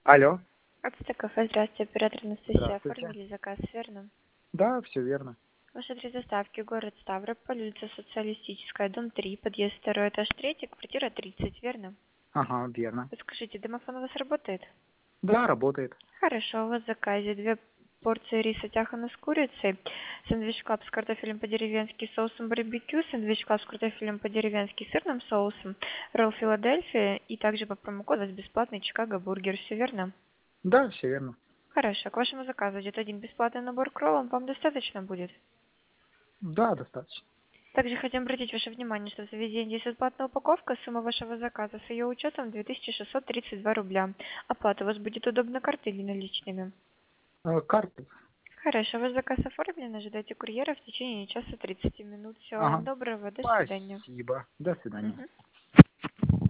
Алло, Отстой кафе, здравствуйте, оператор Анастасия. здравствуйте. Оформили заказ, верно? Да, все верно. Ваш адрес доставки, город Ставрополь, улица Социалистическая, дом 3, подъезд 2, этаж 3, квартира 30, верно? Ага, верно. Подскажите, домофон у вас работает? Да, работает. Хорошо, у вас в заказе 2 порции риса тяхано с курицей, сэндвич клаб с картофелем по-деревенски соусом барбекю, сэндвич клаб с картофелем по-деревенски сырным соусом, ролл Филадельфия и также по промокоду у вас бесплатный Чикаго бургер, все верно? Да, все верно. Хорошо, к вашему заказу идет один бесплатный набор к роллам, вам достаточно будет? Да, достаточно. Также хотим обратить ваше внимание, что в заведении действует платная упаковка. Сумма вашего заказа с ее учетом 2632 рубля. Оплата у вас будет удобно картой или наличными? Карты. Хорошо, ваш заказ оформлен. Ожидайте курьера в течение часа 30 минут. Всего вам Ага. доброго. До свидания. Спасибо. До свидания. Мгм.